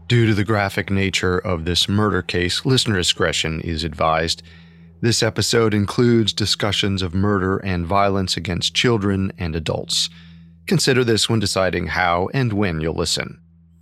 Due to the graphic nature of this murder case, listener discretion is advised. This episode includes discussions of murder and violence against children and adults. Consider this when deciding how and when you'll listen.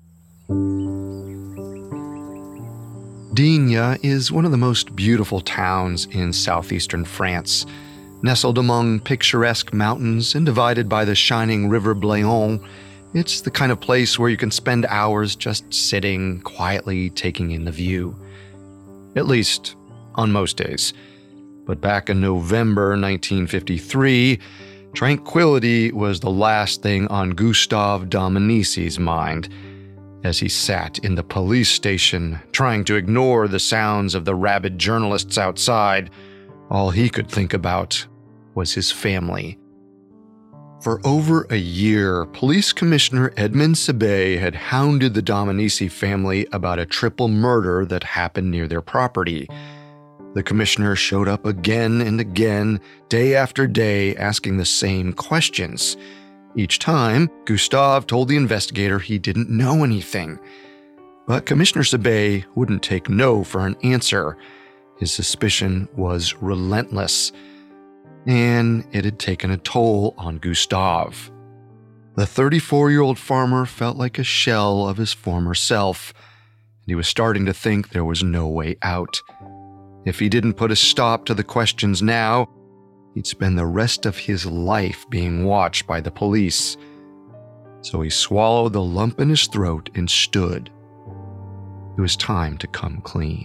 Digne is one of the most beautiful towns in southeastern France. Nestled among picturesque mountains and divided by the shining river Bléon, it's the kind of place where you can spend hours just sitting, quietly taking in the view. At least, on most days. But back in November 1953, tranquility was the last thing on Gustave Dominicy's mind. As he sat in the police station, trying to ignore the sounds of the rabid journalists outside, all he could think about was his family. For over a year, Police Commissioner Edmond Sabet had hounded the Dominicy family about a triple murder that happened near their property. The commissioner showed up again and again, day after day, asking the same questions. Each time, Gustave told the investigator he didn't know anything. But Commissioner Sabet wouldn't take no for an answer. His suspicion was relentless. And it had taken a toll on Gustave. The 34-year-old farmer felt like a shell of his former self, and he was starting to think there was no way out. If he didn't put a stop to the questions now, he'd spend the rest of his life being watched by the police. So he swallowed the lump in his throat and stood. It was time to come clean.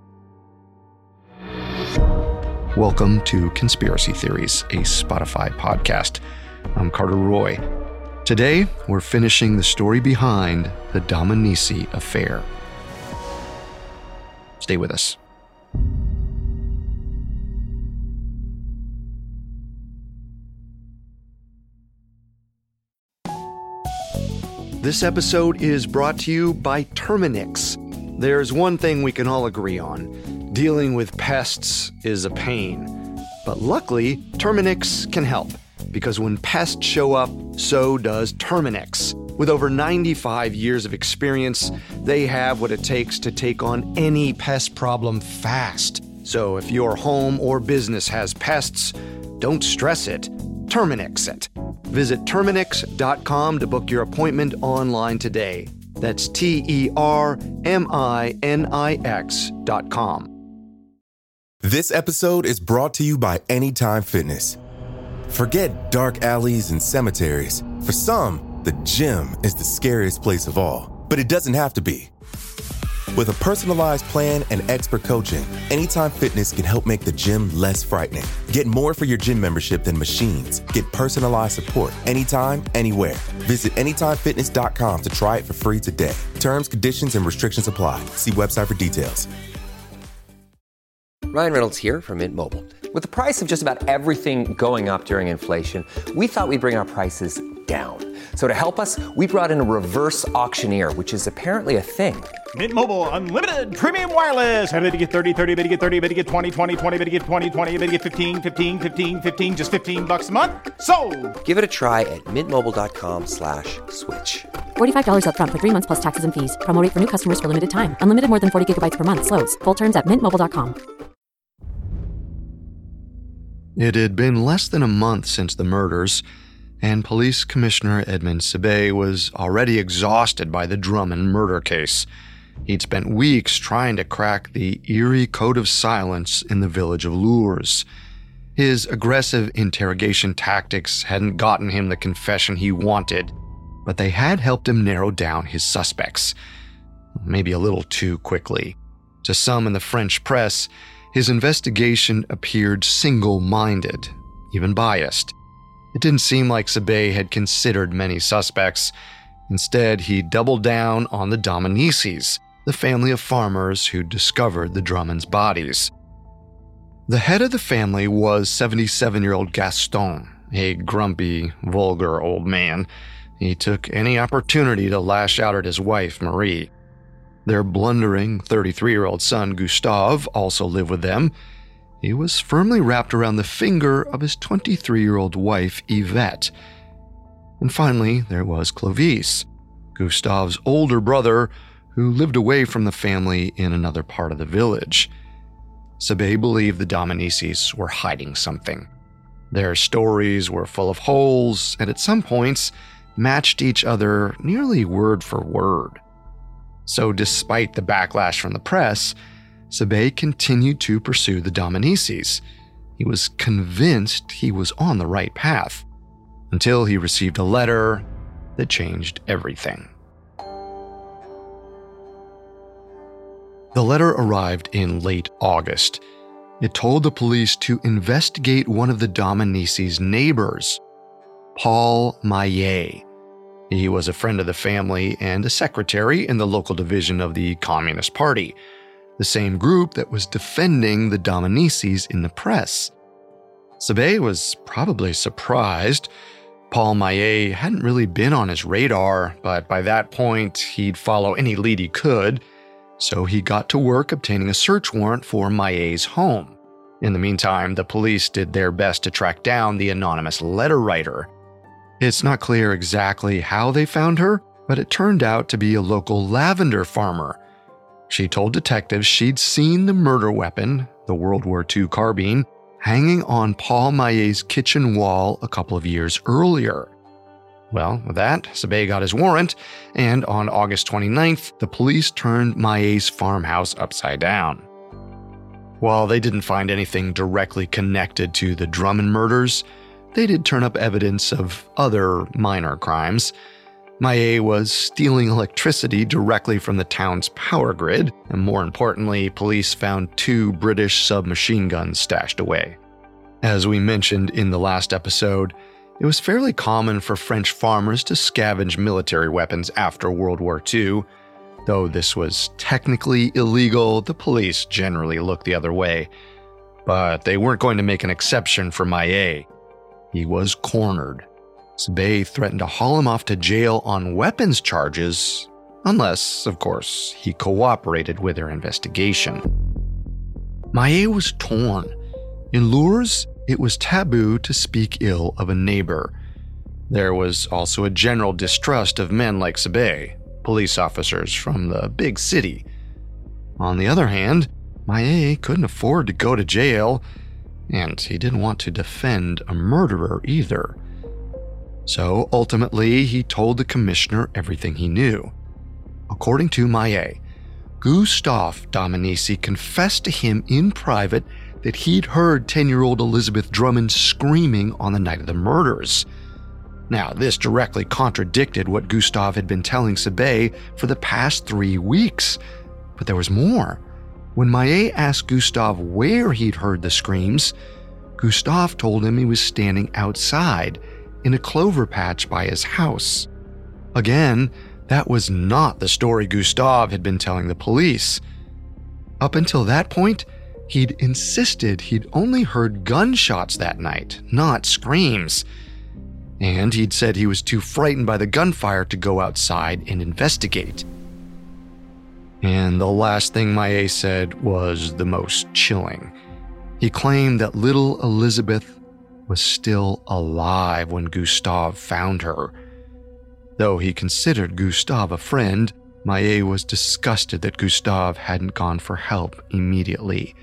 Welcome to Conspiracy Theories, a Spotify podcast. I'm Carter Roy. Today, we're finishing the story behind the Dominicy affair. Stay with us. This episode is brought to you by Terminix. There's one thing we can all agree on. Dealing with pests is a pain. But luckily, Terminix can help. Because when pests show up, so does Terminix. With over 95 years of experience, they have what it takes to take on any pest problem fast. So if your home or business has pests, don't stress it. Terminix it. Visit Terminix.com to book your appointment online today. That's Terminix.com. This episode is brought to you by Anytime Fitness. Forget dark alleys and cemeteries. For some, the gym is the scariest place of all. But it doesn't have to be. With a personalized plan and expert coaching, Anytime Fitness can help make the gym less frightening. Get more for your gym membership than machines. Get personalized support anytime, anywhere. Visit AnytimeFitness.com to try it for free today. Terms, conditions, and restrictions apply. See website for details. Ryan Reynolds here from Mint Mobile. With the price of just about everything going up during inflation, we thought we'd bring our prices down. So to help us, we brought in a reverse auctioneer, which is apparently a thing. Mint Mobile Unlimited Premium Wireless. How to get 30, 30, bit to get 30, bit to get 20, 20, 20, bit to get 20, 20, bit to get 15, 15, 15, 15, just $15 a month? Sold! Give it a try at mintmobile.com/switch. $45 up front for 3 months plus taxes and fees. Promo rate for new customers for limited time. Unlimited more than 40 gigabytes per month. Slows full terms at mintmobile.com. It had been less than a month since the murders, and Police Commissioner Edmond Sabet was already exhausted by the Drummond murder case. He'd spent weeks trying to crack the eerie code of silence in the village of Lourdes. His aggressive interrogation tactics hadn't gotten him the confession he wanted, but they had helped him narrow down his suspects. Maybe a little too quickly. To some in the French press, his investigation appeared single-minded, even biased. It didn't seem like Sabet had considered many suspects. Instead, he doubled down on the Dominicis, the family of farmers who discovered the Drummonds' bodies. The head of the family was 77-year-old Gaston, a grumpy, vulgar old man. He took any opportunity to lash out at his wife, Marie. Their blundering 33-year-old son, Gustave, also lived with them. He was firmly wrapped around the finger of his 23-year-old wife, Yvette. And finally, there was Clovis, Gustave's older brother, who lived away from the family in another part of the village. Sabé believed the Dominicis were hiding something. Their stories were full of holes and at some points matched each other nearly word for word. So despite the backlash from the press, Sabé continued to pursue the Dominicis. He was convinced he was on the right path, until he received a letter that changed everything. The letter arrived in late August. It told the police to investigate one of the Dominicis' neighbors, Paul Maillet. He was a friend of the family and a secretary in the local division of the Communist Party, the same group that was defending the Dominicis in the press. Sabé was probably surprised. Paul Maillet hadn't really been on his radar, but by that point, he'd follow any lead he could, so he got to work obtaining a search warrant for Maillet's home. In the meantime, the police did their best to track down the anonymous letter writer. It's not clear exactly how they found her, but it turned out to be a local lavender farmer. She told detectives she'd seen the murder weapon, the World War II carbine, hanging on Paul Maillet's kitchen wall a couple of years earlier. Well, with that, Sabé got his warrant, and on August 29th, the police turned Maillet's farmhouse upside down. While they didn't find anything directly connected to the Drummond murders, they did turn up evidence of other minor crimes. Maillet was stealing electricity directly from the town's power grid, and more importantly, police found 2 British submachine guns stashed away. As we mentioned in the last episode, it was fairly common for French farmers to scavenge military weapons after World War II. Though this was technically illegal, the police generally looked the other way. But they weren't going to make an exception for Maillet. He was cornered. Sabé threatened to haul him off to jail on weapons charges, unless, of course, he cooperated with their investigation. Maillet was torn. In Lourdes, it was taboo to speak ill of a neighbor. There was also a general distrust of men like Sabé, police officers from the big city. On the other hand, Maillet couldn't afford to go to jail, and he didn't want to defend a murderer either. So ultimately, he told the commissioner everything he knew. According to Maillet, Gustave Dominici confessed to him in private that he'd heard 10-year-old Elizabeth Drummond screaming on the night of the murders. Now, this directly contradicted what Gustave had been telling Sabé for the past 3 weeks. But there was more. When Maillet asked Gustave where he'd heard the screams, Gustave told him he was standing outside in a clover patch by his house. Again, that was not the story Gustave had been telling the police. Up until that point, he'd insisted he'd only heard gunshots that night, not screams. And he'd said he was too frightened by the gunfire to go outside and investigate. And the last thing Maillet said was the most chilling. He claimed that little Elizabeth was still alive when Gustave found her. Though he considered Gustave a friend, Maillet was disgusted that Gustave hadn't gone for help immediately.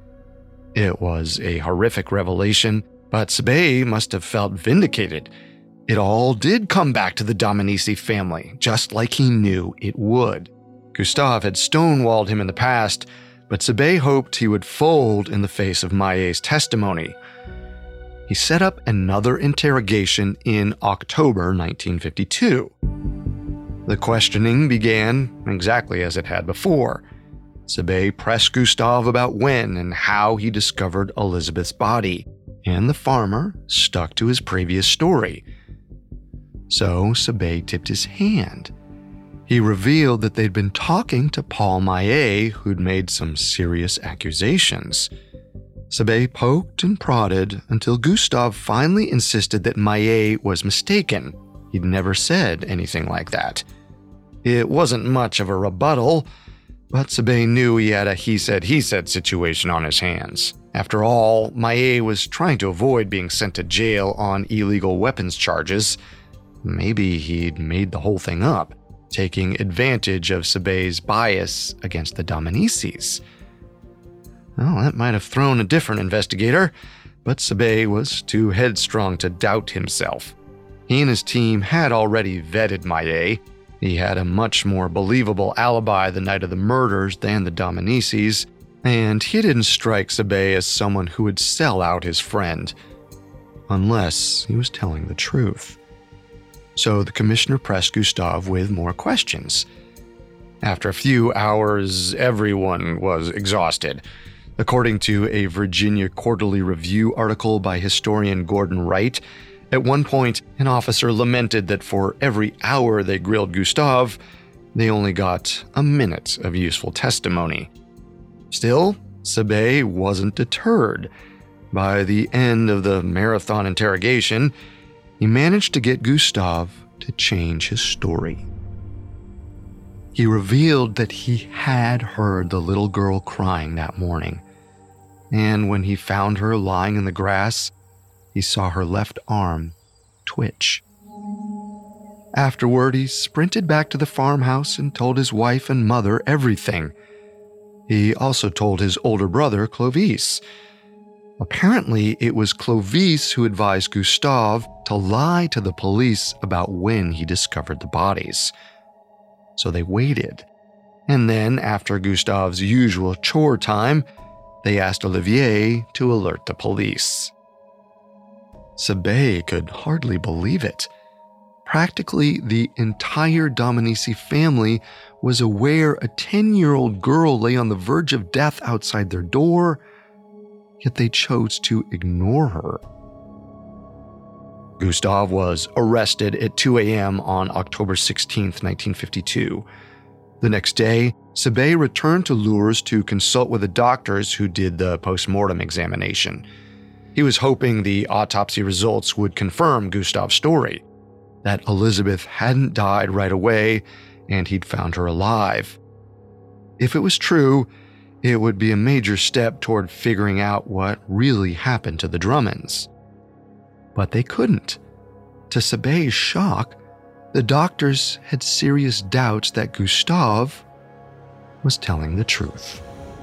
It was a horrific revelation, but Sabé must have felt vindicated. It all did come back to the Dominici family, just like he knew it would. Gustave had stonewalled him in the past, but Sabé hoped he would fold in the face of Maillet's testimony. He set up another interrogation in October 1952. The questioning began exactly as it had before. Sabé pressed Gustave about when and how he discovered Elizabeth's body, and the farmer stuck to his previous story. So Sabé tipped his hand. He revealed that they'd been talking to Paul Maillet, who'd made some serious accusations. Sabé poked and prodded until Gustave finally insisted that Maillet was mistaken. He'd never said anything like that. It wasn't much of a rebuttal, but Sabé knew he had a he-said situation on his hands. After all, Maillet was trying to avoid being sent to jail on illegal weapons charges. Maybe he'd made the whole thing up. taking advantage of Sabé's bias against the Dominicis. Well, that might have thrown a different investigator, but Sabé was too headstrong to doubt himself. He and his team had already vetted Maillet. He had a much more believable alibi the night of the murders than the Dominicis, and he didn't strike Sabé as someone who would sell out his friend, unless he was telling the truth. So the commissioner pressed Gustave with more questions. After a few hours, everyone was exhausted. According to a Virginia Quarterly Review article by historian Gordon Wright, at one point, an officer lamented that for every hour they grilled Gustave, they only got a minute of useful testimony. Still, Sabé wasn't deterred. By the end of the marathon interrogation, he managed to get Gustave to change his story. He revealed that he had heard the little girl crying that morning, and when he found her lying in the grass, he saw her left arm twitch. Afterward, he sprinted back to the farmhouse and told his wife and mother everything. He also told his older brother, Clovis. Apparently, it was Clovis who advised Gustave to lie to the police about when he discovered the bodies. So they waited. And then, after Gustave's usual chore time, they asked Olivier to alert the police. Sabé could hardly believe it. Practically the entire Dominici family was aware a 10-year-old girl lay on the verge of death outside their door, yet they chose to ignore her. Gustave was arrested at 2 a.m. on October 16, 1952. The next day, Sabé returned to Lourdes to consult with the doctors who did the post-mortem examination. He was hoping the autopsy results would confirm Gustave's story, that Elizabeth hadn't died right away and he'd found her alive. If it was true, it would be a major step toward figuring out what really happened to the Drummonds. But they couldn't. To Sabé's shock, the doctors had serious doubts that Gustave was telling the truth.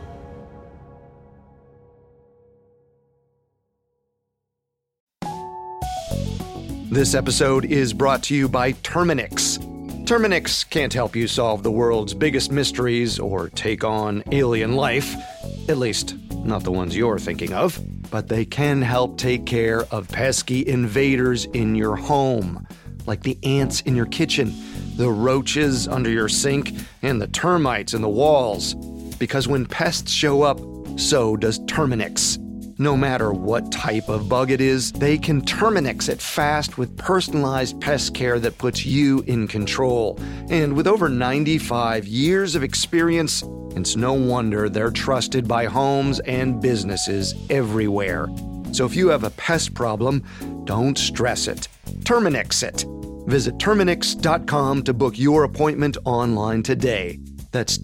This episode is brought to you by Terminix. Terminix can't help you solve the world's biggest mysteries or take on alien life, at least not the ones you're thinking of, but they can help take care of pesky invaders in your home, like the ants in your kitchen, the roaches under your sink, and the termites in the walls. Because when pests show up, so does Terminix. No matter what type of bug it is, they can Terminix it fast with personalized pest care that puts you in control. And with over 95 years of experience, it's no wonder they're trusted by homes and businesses everywhere. So if you have a pest problem, don't stress it. Terminix it. Visit Terminix.com to book your appointment online today. That's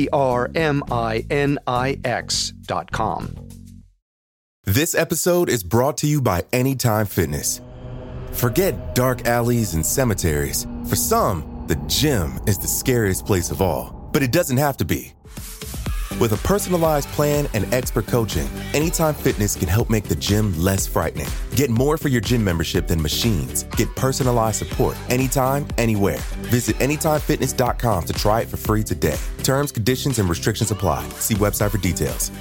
TERMINIX.com. This episode is brought to you by Anytime Fitness. Forget dark alleys and cemeteries. For some, the gym is the scariest place of all. But it doesn't have to be. With a personalized plan and expert coaching, Anytime Fitness can help make the gym less frightening. Get more for your gym membership than machines. Get personalized support anytime, anywhere. Visit AnytimeFitness.com to try it for free today. Terms, conditions, and restrictions apply. See website for details.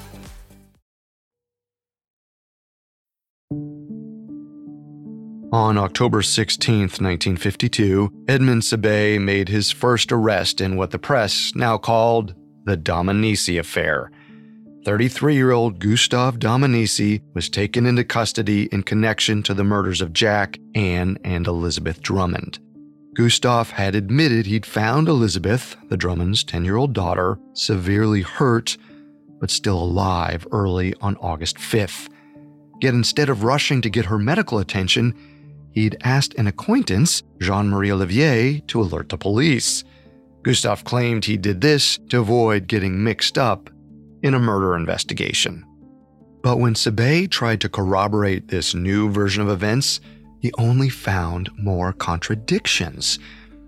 On October 16, 1952, Edmond Sabé made his first arrest in what the press now called the Dominici affair. 33-year-old Gustave Dominici was taken into custody in connection to the murders of Jack, Anne, and Elizabeth Drummond. Gustave had admitted he'd found Elizabeth, the Drummonds' 10-year-old daughter, severely hurt, but still alive early on August 5th. Yet instead of rushing to get her medical attention, he'd asked an acquaintance, Jean-Marie Olivier, to alert the police. Gustave claimed he did this to avoid getting mixed up in a murder investigation. But when Sabé tried to corroborate this new version of events, he only found more contradictions.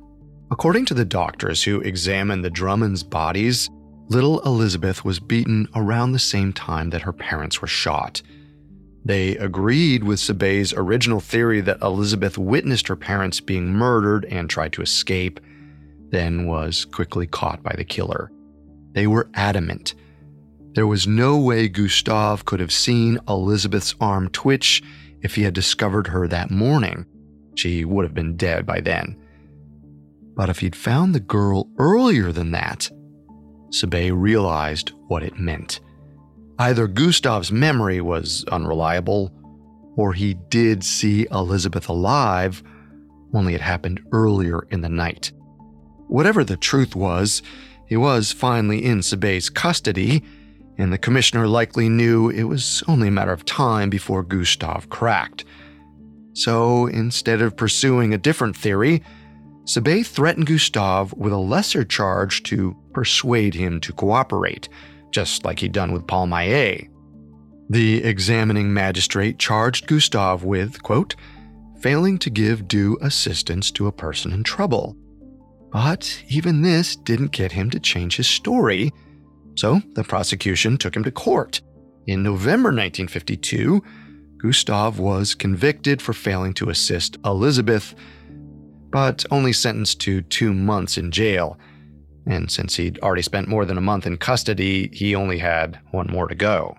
According to the doctors who examined the Drummonds' bodies, little Elizabeth was beaten around the same time that her parents were shot. They agreed with Sabet's original theory that Elizabeth witnessed her parents being murdered and tried to escape, then was quickly caught by the killer. They were adamant. There was no way Gustave could have seen Elizabeth's arm twitch if he had discovered her that morning. She would have been dead by then. But if he'd found the girl earlier than that, Sabet realized what it meant. Either Gustave's memory was unreliable, or he did see Elizabeth alive, only it happened earlier in the night. Whatever the truth was, he was finally in Sabet's custody, and the commissioner likely knew it was only a matter of time before Gustave cracked. So instead of pursuing a different theory, Sabet threatened Gustave with a lesser charge to persuade him to cooperate, just like he'd done with Paul Maier. The examining magistrate charged Gustave with, quote, failing to give due assistance to a person in trouble. But even this didn't get him to change his story, so the prosecution took him to court. In November 1952, Gustave was convicted for failing to assist Elizabeth, but only sentenced to 2 months in jail. And since he'd already spent more than a month in custody, he only had 1 more to go.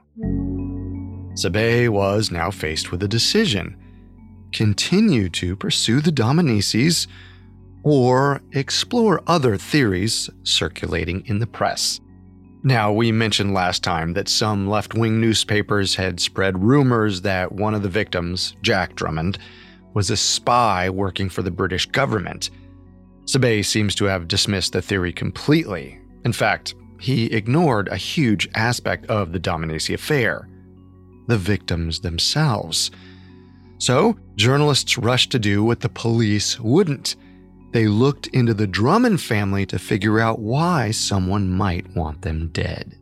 Sabet was now faced with a decision: continue to pursue the Dominicis or explore other theories circulating in the press. Now, we mentioned last time that some left-wing newspapers had spread rumors that one of the victims, Jack Drummond, was a spy working for the British government. Sabet seems to have dismissed the theory completely. In fact, he ignored a huge aspect of the Dominici affair: the victims themselves. So, journalists rushed to do what the police wouldn't. They looked into the Drummond family to figure out why someone might want them dead.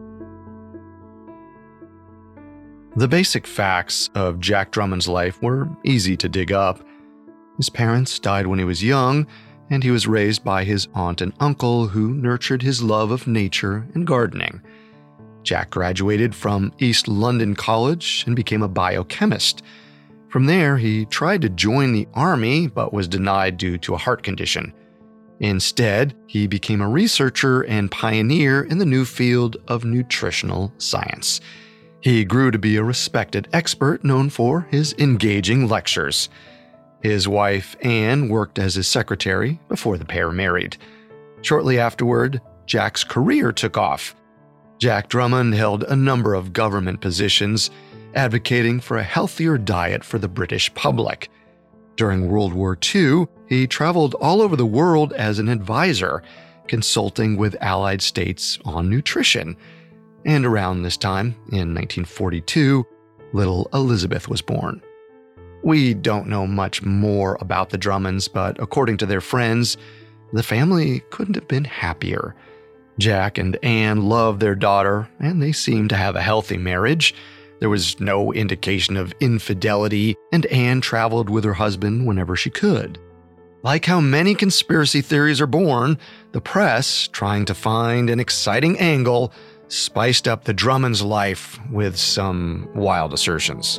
The basic facts of Jack Drummond's life were easy to dig up. His parents died when he was young, and he was raised by his aunt and uncle who nurtured his love of nature and gardening. Jack graduated from East London College and became a biochemist. From there, he tried to join the army but was denied due to a heart condition. Instead, he became a researcher and pioneer in the new field of nutritional science. He grew to be a respected expert known for his engaging lectures. His wife, Anne, worked as his secretary before the pair married. Shortly afterward, Jack's career took off. Jack Drummond held a number of government positions, advocating for a healthier diet for the British public. During World War II, he traveled all over the world as an advisor, consulting with Allied states on nutrition. And around this time, in 1942, little Elizabeth was born. We don't know much more about the Drummonds, but according to their friends, the family couldn't have been happier. Jack and Anne loved their daughter, and they seemed to have a healthy marriage. There was no indication of infidelity, and Anne traveled with her husband whenever she could. Like how many conspiracy theories are born, the press, trying to find an exciting angle, spiced up the Drummonds' life with some wild assertions.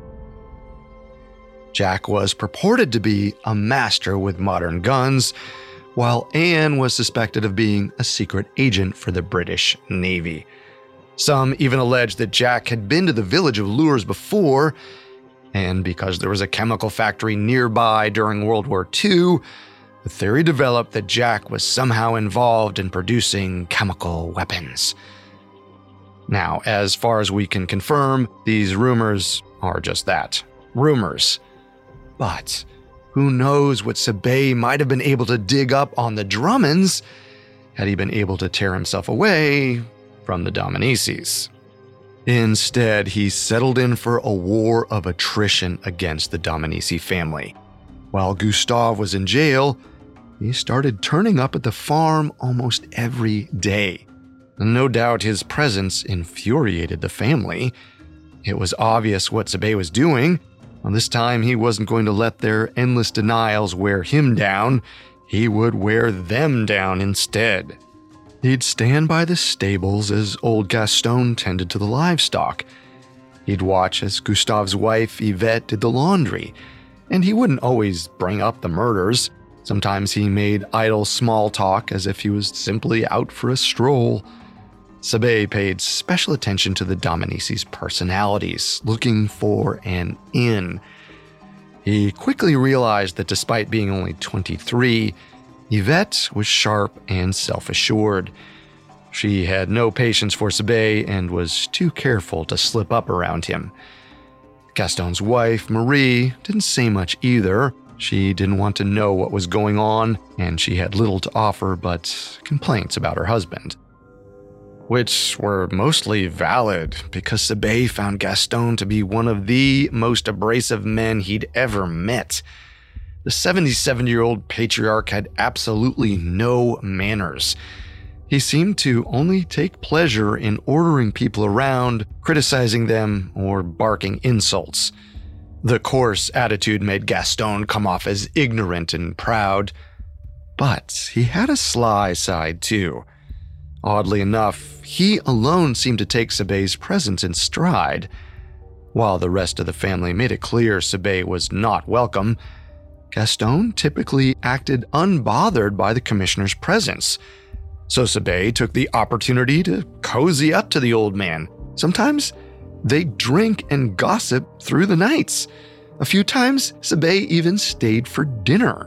Jack was purported to be a master with modern guns, while Anne was suspected of being a secret agent for the British Navy. Some even alleged that Jack had been to the village of Lourdes before, and because there was a chemical factory nearby during World War II, the theory developed that Jack was somehow involved in producing chemical weapons. Now, as far as we can confirm, these rumors are just that, rumors. But who knows what Sabet might have been able to dig up on the Drummonds had he been able to tear himself away from the Dominicis. Instead, he settled in for a war of attrition against the Dominici family. While Gustave was in jail, he started turning up at the farm almost every day. No doubt his presence infuriated the family. It was obvious what Sabet was doing. This time, he wasn't going to let their endless denials wear him down. he would wear them down instead. He'd stand by the stables as old Gaston tended to the livestock. He'd watch as Gustave's wife Yvette did the laundry, and he wouldn't always bring up the murders. Sometimes he made idle small talk as if he was simply out for a stroll. Sabé paid special attention to the Dominicis' personalities, looking for an in. He quickly realized that despite being only 23, Yvette was sharp and self-assured. She had no patience for Sabé and was too careful to slip up around him. Gaston's wife, Marie, didn't say much either. She didn't want to know what was going on, and she had little to offer but complaints about her husband. Which were mostly valid, because Sabé found Gaston to be one of the most abrasive men he'd ever met. The 77-year-old patriarch had absolutely no manners. He seemed to only take pleasure in ordering people around, criticizing them, or barking insults. The coarse attitude made Gaston come off as ignorant and proud. But he had a sly side too. Oddly enough, he alone seemed to take Sabé's presence in stride. While the rest of the family made it clear Sabé was not welcome, Gaston typically acted unbothered by the commissioner's presence. So Sabé took the opportunity to cozy up to the old man. Sometimes they'd drink and gossip through the nights. A few times, Sabé even stayed for dinner.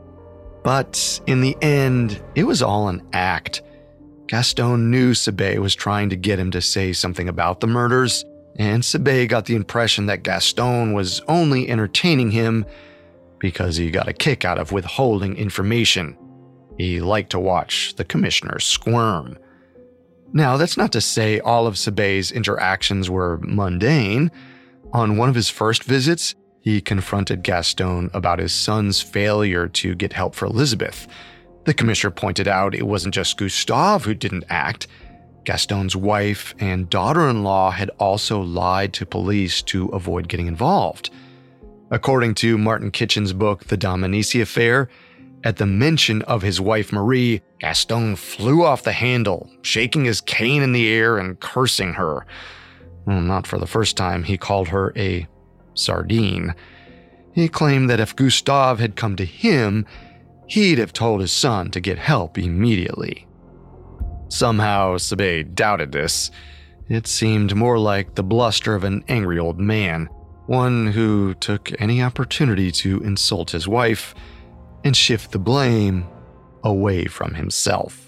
But in the end, it was all an act. Gaston knew Sabé was trying to get him to say something about the murders, and Sabé got the impression that Gaston was only entertaining him because he got a kick out of withholding information. He liked to watch the commissioner squirm. Now, that's not to say all of Sabé's interactions were mundane. On one of his first visits, he confronted Gaston about his son's failure to get help for Elizabeth. The commissioner pointed out it wasn't just Gustave who didn't act. Gaston's wife and daughter-in-law had also lied to police to avoid getting involved. According to Martin Kitchen's book, The Dominici Affair, at the mention of his wife Marie, Gaston flew off the handle, shaking his cane in the air and cursing her. Well, not for the first time, he called her a sardine. He claimed that if Gustave had come to him, he'd have told his son to get help immediately. Somehow, Sabé doubted this. It seemed more like the bluster of an angry old man, one who took any opportunity to insult his wife and shift the blame away from himself.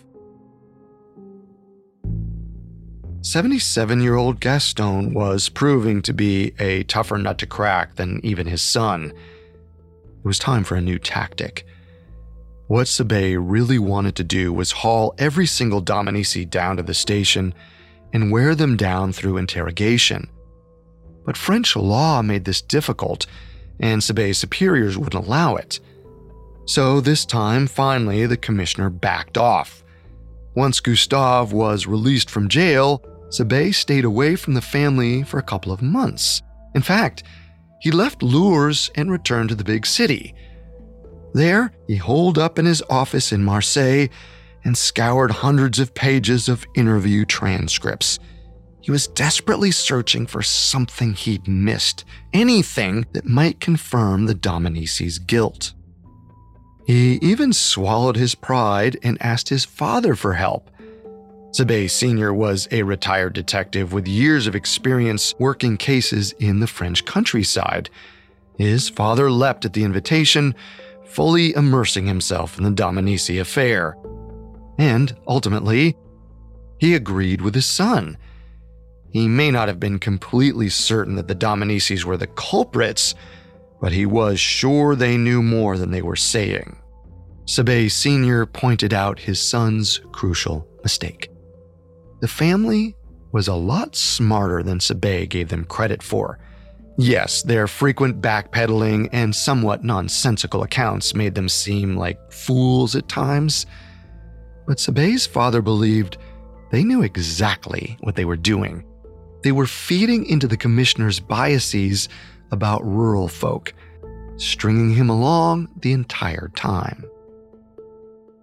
77-year-old Gaston was proving to be a tougher nut to crack than even his son. It was time for a new tactic. What Sabé really wanted to do was haul every single Dominici down to the station and wear them down through interrogation. But French law made this difficult, and Sabé's superiors wouldn't allow it. So this time, finally, the commissioner backed off. Once Gustave was released from jail, Sabé stayed away from the family for a couple of months. In fact, he left Lourdes and returned to the big city. There, he holed up in his office in Marseille and scoured hundreds of pages of interview transcripts. He was desperately searching for something he'd missed, anything that might confirm the Dominici's guilt. He even swallowed his pride and asked his father for help. Sabé Sr. was a retired detective with years of experience working cases in the French countryside. His father leapt at the invitation, fully immersing himself in the Dominici affair. And ultimately, he agreed with his son. He may not have been completely certain that the Dominicis were the culprits, but he was sure they knew more than they were saying. Sabé Sr. pointed out his son's crucial mistake. The family was a lot smarter than Sabé gave them credit for. Yes, their frequent backpedaling and somewhat nonsensical accounts made them seem like fools at times. But Sabé's father believed they knew exactly what they were doing. They were feeding into the commissioner's biases about rural folk, stringing him along the entire time.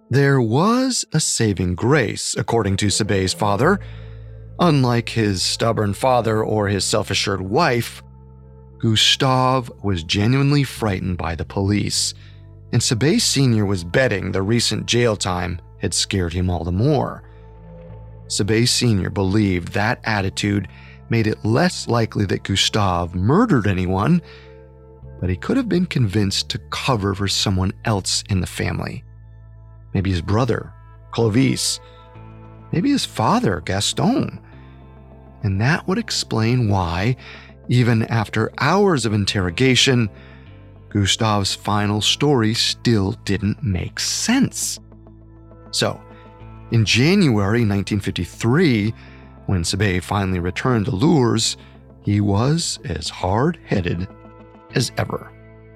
There was a saving grace, according to Sabé's father. Unlike his stubborn father or his self-assured wife, Gustave was genuinely frightened by the police, and Sabé Sr. was betting the recent jail time had scared him all the more. Sabé Sr. believed that attitude made it less likely that Gustave murdered anyone, but he could have been convinced to cover for someone else in the family. Maybe his brother, Clovis. Maybe his father, Gaston. And that would explain why, even after hours of interrogation, Gustave's final story still didn't make sense. So, in January 1953, when Sabé finally returned to Lourdes, he was as hard-headed as ever.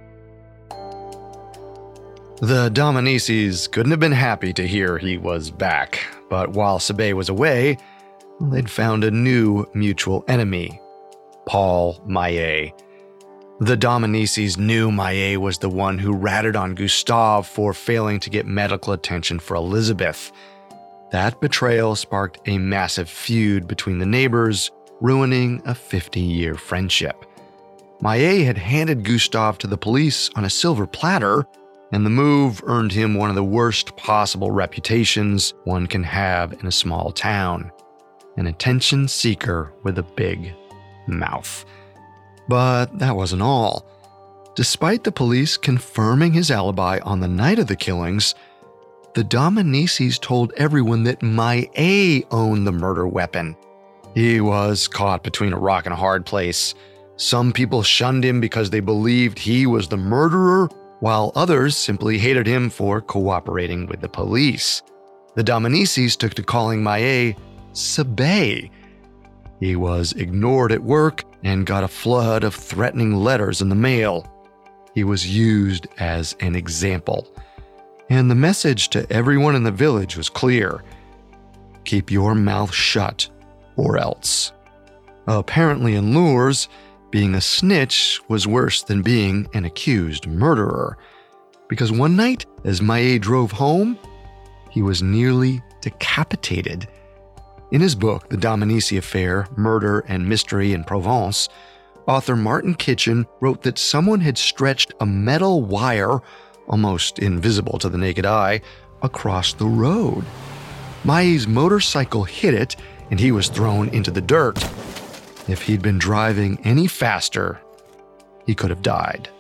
The Dominicis couldn't have been happy to hear he was back, but while Sabé was away, they'd found a new mutual enemy, Paul Maillet. The Dominicis knew Maillet was the one who ratted on Gustave for failing to get medical attention for Elizabeth. That betrayal sparked a massive feud between the neighbors, ruining a 50-year friendship. Maillet had handed Gustave to the police on a silver platter, and the move earned him one of the worst possible reputations one can have in a small town: an attention seeker with a big mouth. But that wasn't all. Despite the police confirming his alibi on the night of the killings, the Dominicis told everyone that Maillet owned the murder weapon. He was caught between a rock and a hard place. Some people shunned him because they believed he was the murderer, while others simply hated him for cooperating with the police. The Dominicis took to calling Maillet Sabé. He was ignored at work and got a flood of threatening letters in the mail. He was used as an example. And the message to everyone in the village was clear: keep your mouth shut or else. Apparently in Lourdes, being a snitch was worse than being an accused murderer. Because one night, as Maillet drove home, he was nearly decapitated. In his book, The Dominici Affair, Murder and Mystery in Provence, author Martin Kitchen wrote that someone had stretched a metal wire, almost invisible to the naked eye, across the road. Maillet's motorcycle hit it, and he was thrown into the dirt. If he'd been driving any faster, he could have died.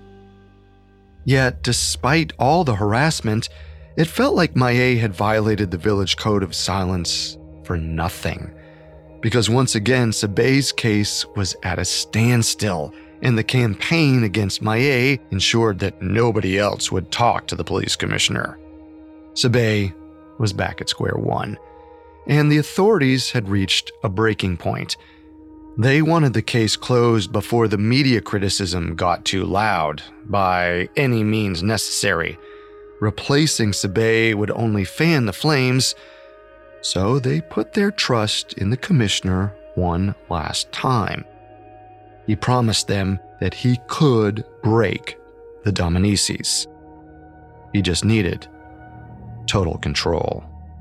Yet, despite all the harassment, it felt like Maillet had violated the village code of silence for nothing. Because once again, Sabé's case was at a standstill, and the campaign against Maillet ensured that nobody else would talk to the police commissioner. Sabé was back at square one, and the authorities had reached a breaking point. They wanted the case closed before the media criticism got too loud, by any means necessary. Replacing Sabé would only fan the flames, so they put their trust in the commissioner one last time. He promised them that he could break the Dominicis. He just needed total control.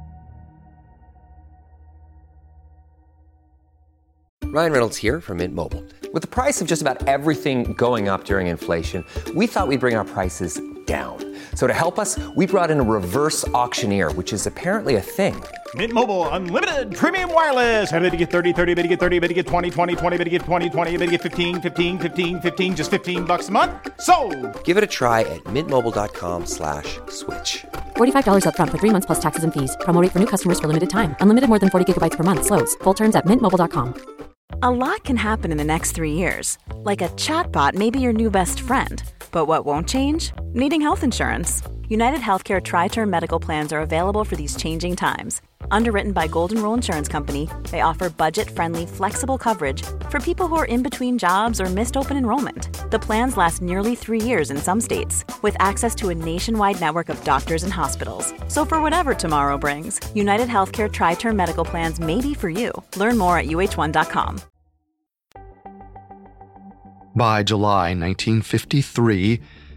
Ryan Reynolds here from Mint Mobile. With the price of just about everything going up during inflation, we thought we'd bring our prices down. So to help us, we brought in a reverse auctioneer, which is apparently a thing. Mint Mobile Unlimited Premium Wireless. How to get 30, 30, bit to get 30, bit to get 20, 20, 20, bit to get 20, 20, bit to get 15, 15, 15, 15, just $15 a month? Sold! Give it a try at mintmobile.com/switch. $45 up front for 3 months plus taxes and fees. Promo rate for new customers for limited time. Unlimited more than 40 gigabytes per month slows. Full terms at mintmobile.com. A lot can happen in the next 3 years. Like a chatbot may be your new best friend. But what won't change? Needing health insurance. United Healthcare Tri-Term Medical Plans are available for these changing times. Underwritten by Golden Rule Insurance Company, they offer budget-friendly, flexible coverage for people who are in between jobs or missed open enrollment. The plans last nearly 3 years in some states, with access to a nationwide network of doctors and hospitals. So for whatever tomorrow brings, United Healthcare Tri-Term Medical Plans may be for you. Learn more at uh1.com. By July 1953,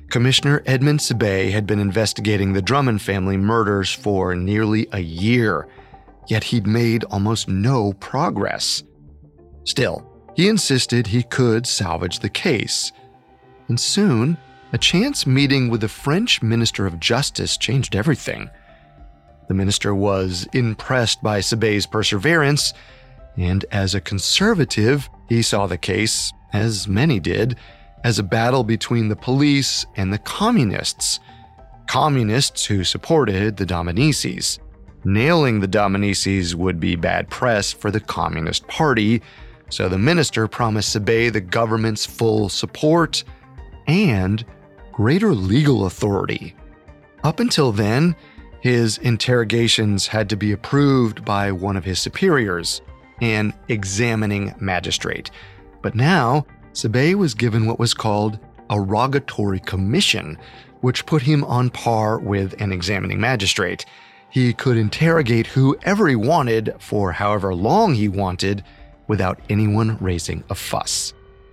Commissioner Edmond Sabet had been investigating the Drummond family murders for nearly a year, yet he'd made almost no progress. Still, he insisted he could salvage the case. And soon, a chance meeting with the French Minister of Justice changed everything. The minister was impressed by Sabet's perseverance, and as a conservative, he saw the case, as many did, as a battle between the police and the communists. Communists who supported the Dominicis. Nailing the Dominicis would be bad press for the Communist Party, so the minister promised Sabet the government's full support and greater legal authority. Up until then, his interrogations had to be approved by one of his superiors, an examining magistrate. But now, Sabet was given what was called a rogatory commission, which put him on par with an examining magistrate. He could interrogate whoever he wanted for however long he wanted without anyone raising a fuss.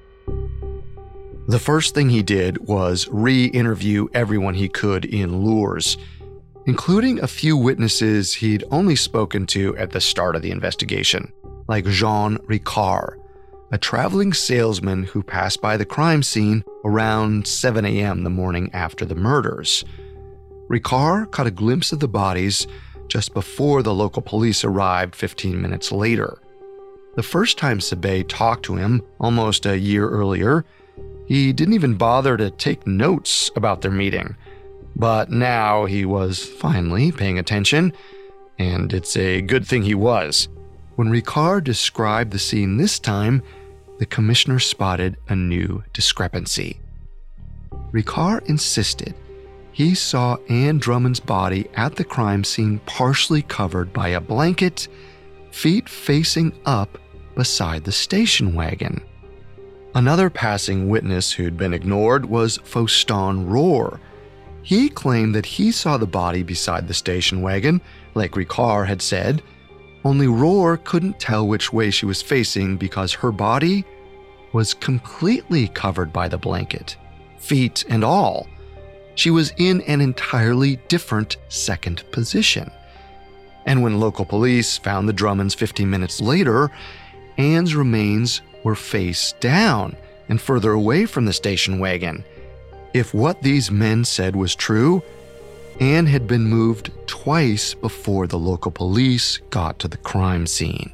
The first thing he did was re-interview everyone he could in Lourdes, including a few witnesses he'd only spoken to at the start of the investigation, like Jean Ricard, a traveling salesman who passed by the crime scene around 7 a.m. the morning after the murders. Ricard caught a glimpse of the bodies just before the local police arrived 15 minutes later. The first time Sabet talked to him, almost a year earlier, he didn't even bother to take notes about their meeting. But now he was finally paying attention, and it's a good thing he was. When Ricard described the scene this time, the commissioner spotted a new discrepancy. Ricard insisted he saw Anne Drummond's body at the crime scene partially covered by a blanket, feet facing up beside the station wagon. Another passing witness who'd been ignored was Faustin Rohr. He claimed that he saw the body beside the station wagon, like Ricard had said, only Rohr couldn't tell which way she was facing because her body was completely covered by the blanket, feet and all. She was in an entirely different second position. And when local police found the Drummonds 15 minutes later, Anne's remains were face down and further away from the station wagon. If what these men said was true, Anne had been moved twice before the local police got to the crime scene.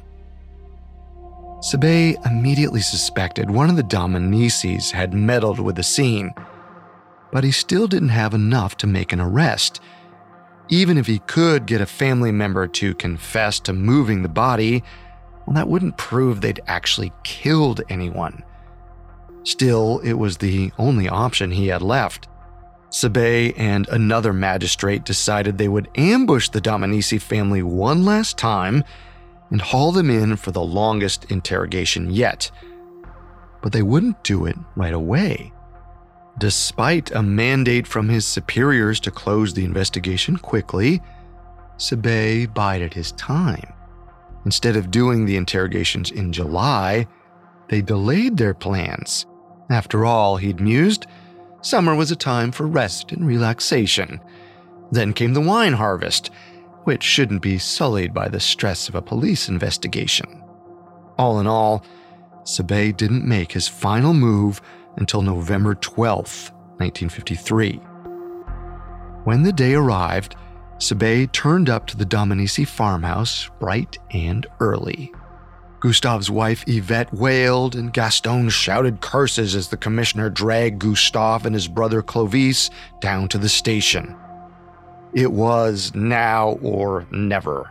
Sabet immediately suspected one of the Dominicis had meddled with the scene, but he still didn't have enough to make an arrest. Even if he could get a family member to confess to moving the body, well, that wouldn't prove they'd actually killed anyone. Still, it was the only option he had left. Sabet and another magistrate decided they would ambush the Dominici family one last time and haul them in for the longest interrogation yet. But they wouldn't do it right away. Despite a mandate from his superiors to close the investigation quickly, Sabet bided his time. Instead of doing the interrogations in July, they delayed their plans. After all, he'd mused, summer was a time for rest and relaxation. Then came the wine harvest, which shouldn't be sullied by the stress of a police investigation. All in all, Sabet didn't make his final move until November 12th, 1953. When the day arrived, Sabet turned up to the Dominici farmhouse bright and early. Gustave's wife Yvette wailed and Gaston shouted curses as the commissioner dragged Gustave and his brother Clovis down to the station. It was now or never.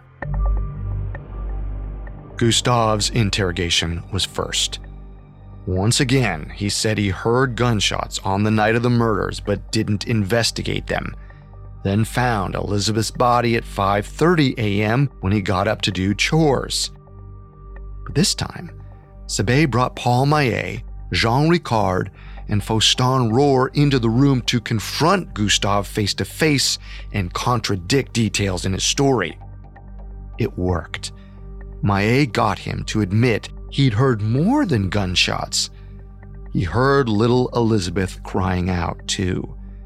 Gustave's interrogation was first. Once again, he said he heard gunshots on the night of the murders but didn't investigate them, then found Elizabeth's body at 5:30 a.m. when he got up to do chores. But this time, Sabet brought Paul Maillet, Jean Ricard, and Faustin Rohr into the room to confront Gustave face to face and contradict details in his story. It worked. Maillet got him to admit he'd heard more than gunshots. He heard little Elizabeth crying out, too.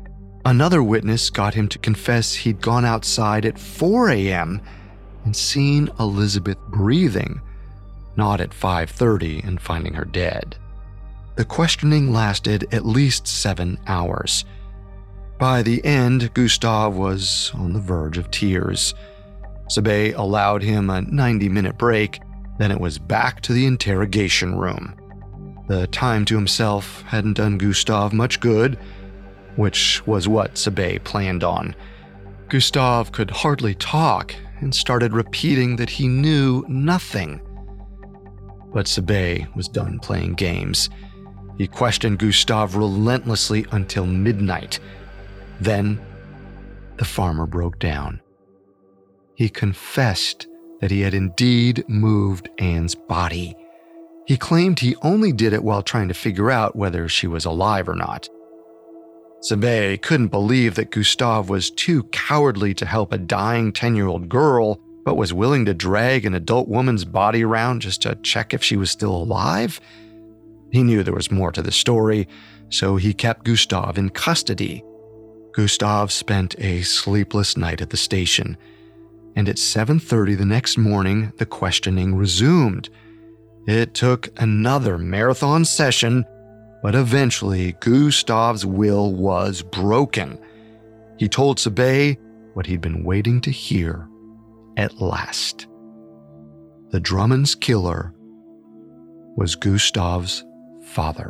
Another witness got him to confess he'd gone outside at 4 a.m. and seen Elizabeth breathing, not at 5:30 and finding her dead. The questioning lasted at least 7 hours. By the end, Gustave was on the verge of tears. Sabet allowed him a 90-minute break, then it was back to the interrogation room. The time to himself hadn't done Gustave much good, which was what Sabet planned on. Gustave could hardly talk and started repeating that he knew nothing. But Sabet was done playing games. He questioned Gustave relentlessly until midnight. Then, the farmer broke down. He confessed that he had indeed moved Anne's body. He claimed he only did it while trying to figure out whether she was alive or not. Sabet couldn't believe that Gustave was too cowardly to help a dying 10-year-old girl, but was willing to drag an adult woman's body around just to check if she was still alive. He knew there was more to the story, so he kept Gustave in custody. Gustave spent a sleepless night at the station, and at 7:30 the next morning, the questioning resumed. It took another marathon session, but eventually Gustave's will was broken. He told Sabet what he'd been waiting to hear at last. The Drummonds' killer was Gustave's father,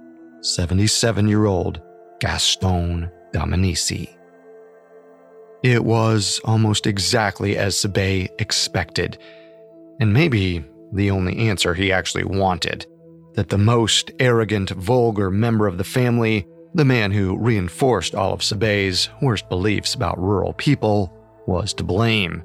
77-year-old Gaston Dominici. It was almost exactly as Sabet expected, and maybe the only answer he actually wanted, that the most arrogant, vulgar member of the family, the man who reinforced all of Sabet's worst beliefs about rural people, was to blame.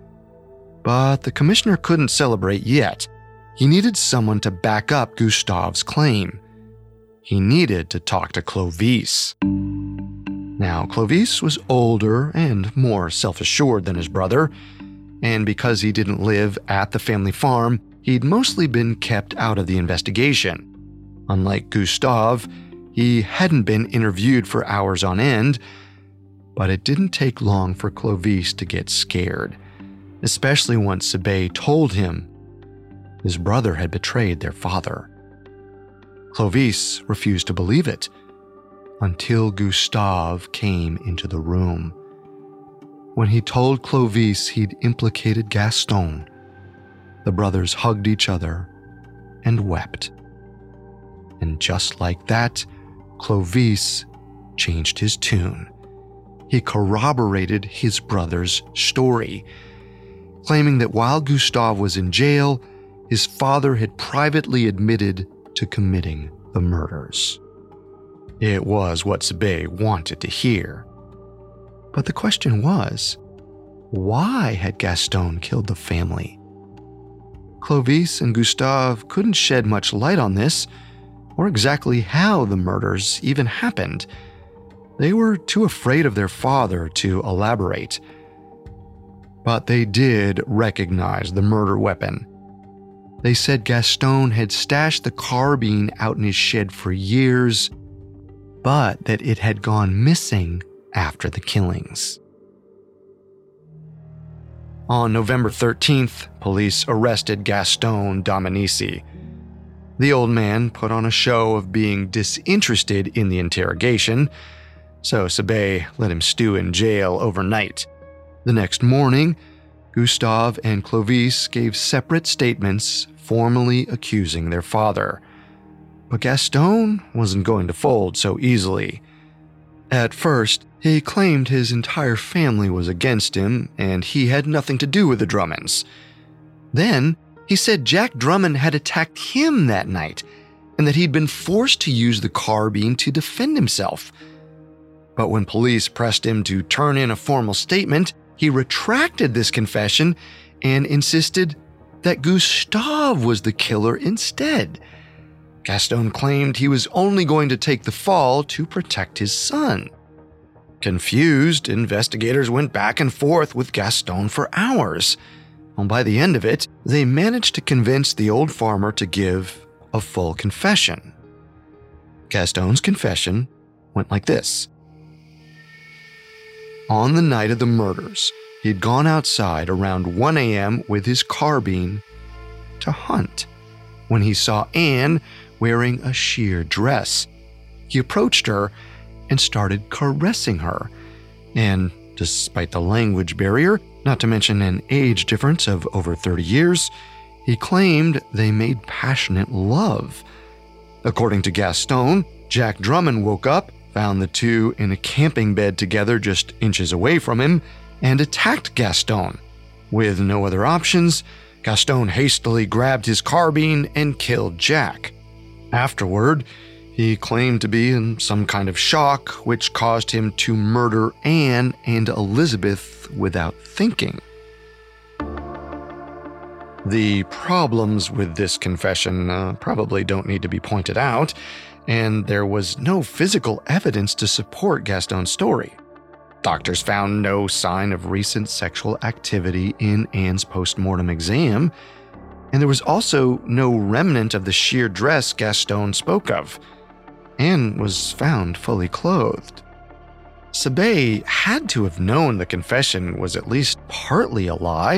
But the commissioner couldn't celebrate yet. He needed someone to back up Gustave's claim. He needed to talk to Clovis. Now, Clovis was older and more self-assured than his brother, and because he didn't live at the family farm, he'd mostly been kept out of the investigation. Unlike Gustave, he hadn't been interviewed for hours on end, but it didn't take long for Clovis to get scared, especially once Sabet told him his brother had betrayed their father. Clovis refused to believe it until Gustave came into the room. When he told Clovis he'd implicated Gaston, the brothers hugged each other and wept. And just like that, Clovis changed his tune. He corroborated his brother's story, claiming that while Gustave was in jail, his father had privately admitted to committing the murders. It was what Sabet wanted to hear. But the question was, why had Gaston killed the family? Clovis and Gustave couldn't shed much light on this, or exactly how the murders even happened. They were too afraid of their father to elaborate. But they did recognize the murder weapon. They said Gaston had stashed the carbine out in his shed for years, but that it had gone missing after the killings. On November 13th, police arrested Gaston Dominici. The old man put on a show of being disinterested in the interrogation, so Sabet let him stew in jail overnight. The next morning, Gustave and Clovis gave separate statements formally accusing their father. But Gaston wasn't going to fold so easily. At first, he claimed his entire family was against him and he had nothing to do with the Drummonds. Then, he said Jack Drummond had attacked him that night and that he'd been forced to use the carbine to defend himself. But when police pressed him to turn in a formal statement, he retracted this confession and insisted that Gustave was the killer instead. Gaston claimed he was only going to take the fall to protect his son. Confused, investigators went back and forth with Gaston for hours. And by the end of it, they managed to convince the old farmer to give a full confession. Gaston's confession went like this. On the night of the murders, he'd gone outside around 1 a.m. with his carbine to hunt when he saw Anne wearing a sheer dress. He approached her and started caressing her. And despite the language barrier, not to mention an age difference of over 30 years, he claimed they made passionate love. According to Gaston, Jack Drummond woke up, found the two in a camping bed together just inches away from him, and attacked Gaston. With no other options, Gaston hastily grabbed his carbine and killed Jack. Afterward, he claimed to be in some kind of shock, which caused him to murder Anne and Elizabeth without thinking. The problems with this confession probably don't need to be pointed out, and there was no physical evidence to support Gaston's story. Doctors found no sign of recent sexual activity in Anne's post-mortem exam, and there was also no remnant of the sheer dress Gaston spoke of. Anne was found fully clothed. Sabet had to have known the confession was at least partly a lie,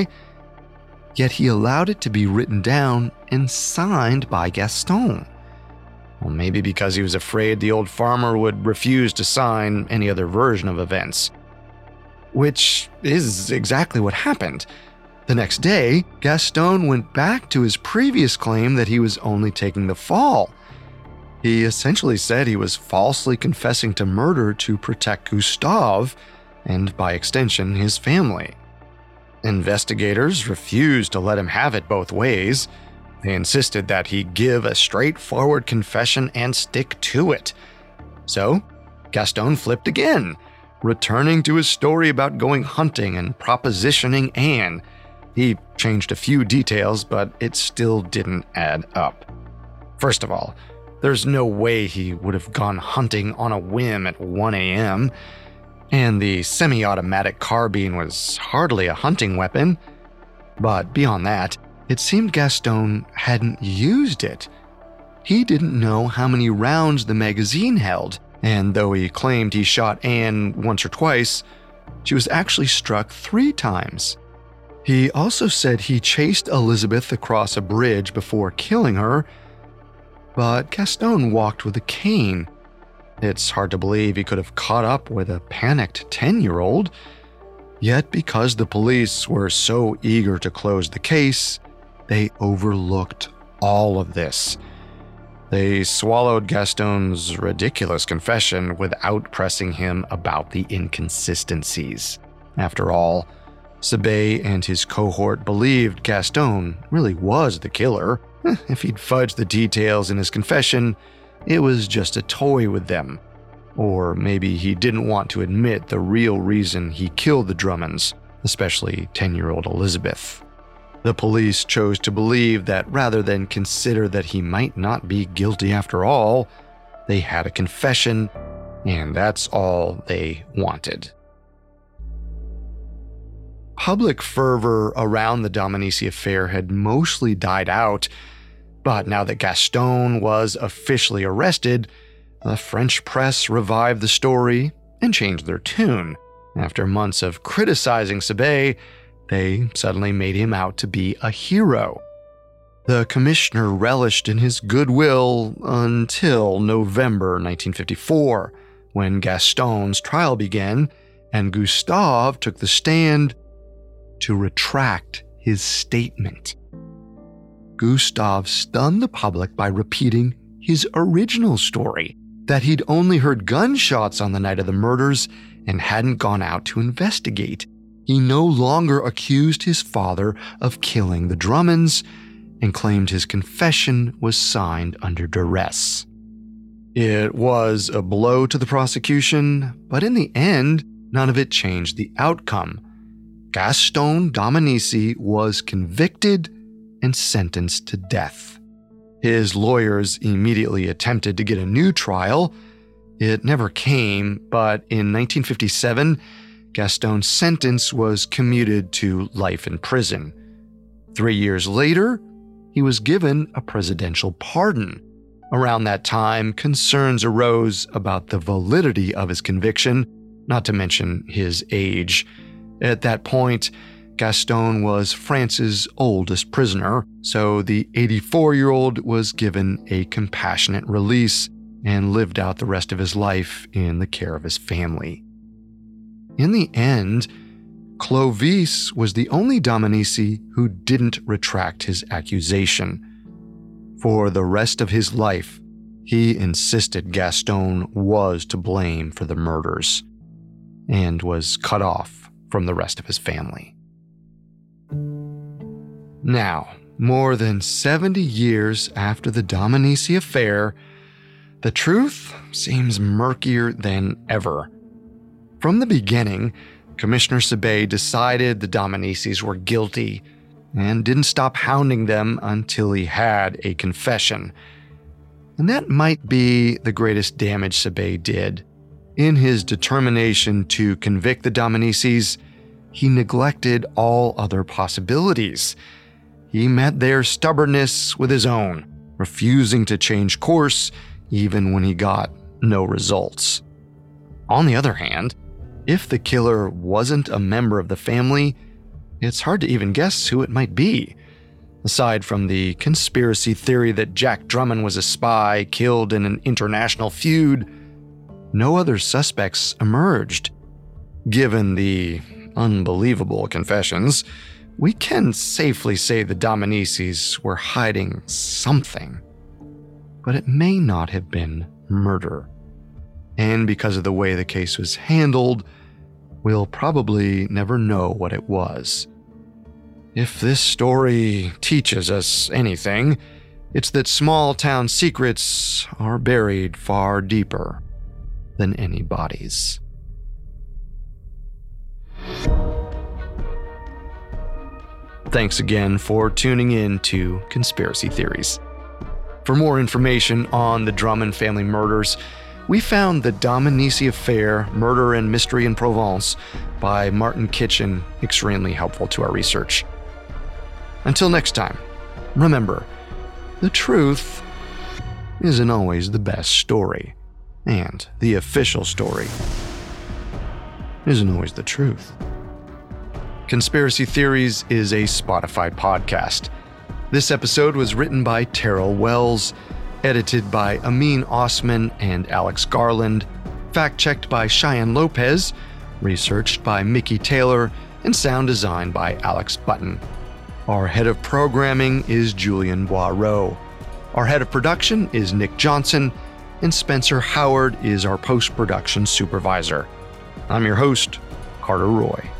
yet he allowed it to be written down and signed by Gaston. Well, maybe because he was afraid the old farmer would refuse to sign any other version of events. Which is exactly what happened. The next day, Gaston went back to his previous claim that he was only taking the fall. He essentially said he was falsely confessing to murder to protect Gustave, and by extension, his family. Investigators refused to let him have it both ways. They insisted that he give a straightforward confession and stick to it. So, Gaston flipped again, returning to his story about going hunting and propositioning Anne. He changed a few details, but it still didn't add up. First of all, there's no way he would have gone hunting on a whim at 1 a.m., and the semi-automatic carbine was hardly a hunting weapon. But beyond that, it seemed Gaston hadn't used it. He didn't know how many rounds the magazine held, and though he claimed he shot Anne once or twice, she was actually struck 3 times. He also said he chased Elizabeth across a bridge before killing her, but Gaston walked with a cane. It's hard to believe he could have caught up with a panicked 10-year-old. Yet because the police were so eager to close the case, they overlooked all of this. They swallowed Gaston's ridiculous confession without pressing him about the inconsistencies. After all, Sabet and his cohort believed Gaston really was the killer. If he'd fudged the details in his confession, it was just a toy with them. Or maybe he didn't want to admit the real reason he killed the Drummonds, especially 10-year-old Elizabeth. The police chose to believe that rather than consider that he might not be guilty after all, they had a confession, and that's all they wanted. Public fervor around the Dominici affair had mostly died out, but now that Gaston was officially arrested, the French press revived the story and changed their tune. After months of criticizing Sabet, they suddenly made him out to be a hero. The commissioner relished in his goodwill until November 1954, when Gaston's trial began and Gustave took the stand to retract his statement. Gustave stunned the public by repeating his original story, that he'd only heard gunshots on the night of the murders and hadn't gone out to investigate. He no longer accused his father of killing the Drummonds and claimed his confession was signed under duress. It was a blow to the prosecution, but in the end, none of it changed the outcome. Gaston Dominici was convicted and sentenced to death. His lawyers immediately attempted to get a new trial. It never came, but in 1957, Gaston's sentence was commuted to life in prison. 3 years later, he was given a presidential pardon. Around that time, concerns arose about the validity of his conviction, not to mention his age. At that point, Gaston was France's oldest prisoner, so the 84-year-old was given a compassionate release and lived out the rest of his life in the care of his family. In the end, Clovis was the only Dominici who didn't retract his accusation. For the rest of his life, he insisted Gaston was to blame for the murders and was cut off from the rest of his family. Now, more than 70 years after the Dominici affair, the truth seems murkier than ever. From the beginning, Commissioner Sabet decided the Dominicis were guilty and didn't stop hounding them until he had a confession. And that might be the greatest damage Sabet did. In his determination to convict the Dominicis, he neglected all other possibilities. He met their stubbornness with his own, refusing to change course even when he got no results. On the other hand, if the killer wasn't a member of the family, it's hard to even guess who it might be. Aside from the conspiracy theory that Jack Drummond was a spy killed in an international feud, no other suspects emerged. Given the unbelievable confessions, we can safely say the Dominicis were hiding something. But it may not have been murder. And because of the way the case was handled, we'll probably never know what it was. If this story teaches us anything, it's that small-town secrets are buried far deeper than any bodies. Thanks again for tuning in to Conspiracy Theories. For more information on the Drummond family murders, we found The Dominici Affair, Murder and Mystery in Provence by Martin Kitchen extremely helpful to our research. Until next time, remember, the truth isn't always the best story, and the official story isn't always the truth. Conspiracy Theories is a Spotify podcast. This episode was written by Terrell Wells, edited by Amin Osman and Alex Garland, fact-checked by Cheyenne Lopez, researched by Mickey Taylor, and sound designed by Alex Button. Our head of programming is Julian Boireau. Our head of production is Nick Johnson, and Spencer Howard is our post-production supervisor. I'm your host, Carter Roy.